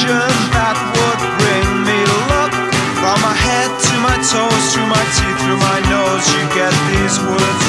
vision that would bring me luck. From my head to my toes, through my teeth, through my nose, you get these words